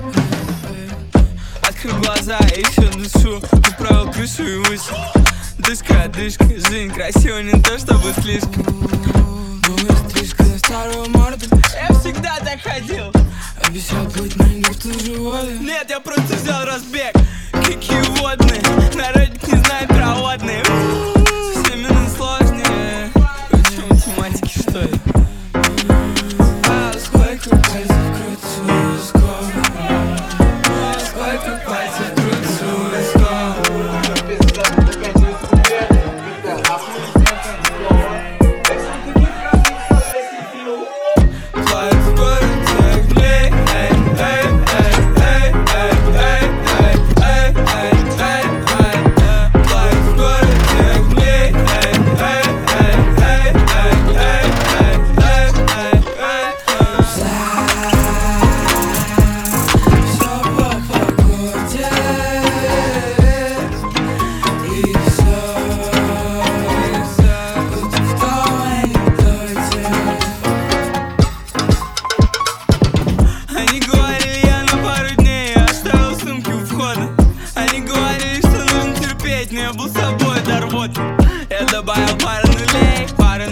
Открыл глаза, еще дышу, управил крышу и вышел. Дышка, жизнь красива, не то чтобы слишком. Думаю, стрижка на старую морду. Я всегда так ходил. Обещал быть на инерту живота. Нет, я просто взял разбег. Какие водные, народик не знает про водные. С ними сложнее. Учу математики, что ли? Сколько пальцев крутится скоро. Сколько пальцев крутится скоро. Они говорили, я на пару дней оставил сумки у входа. Они говорили, что нужно терпеть, но я был собой до рвоты. Я добавил пару нулей.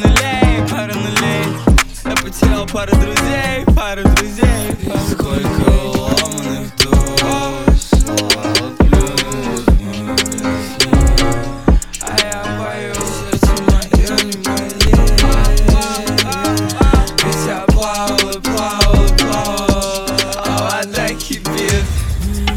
Я потерял пару друзей. Сколько ломаных душ, слава плюс мою песню. А я боюсь, сердце мое не болеет. Ведь я плавал, а вода кипит.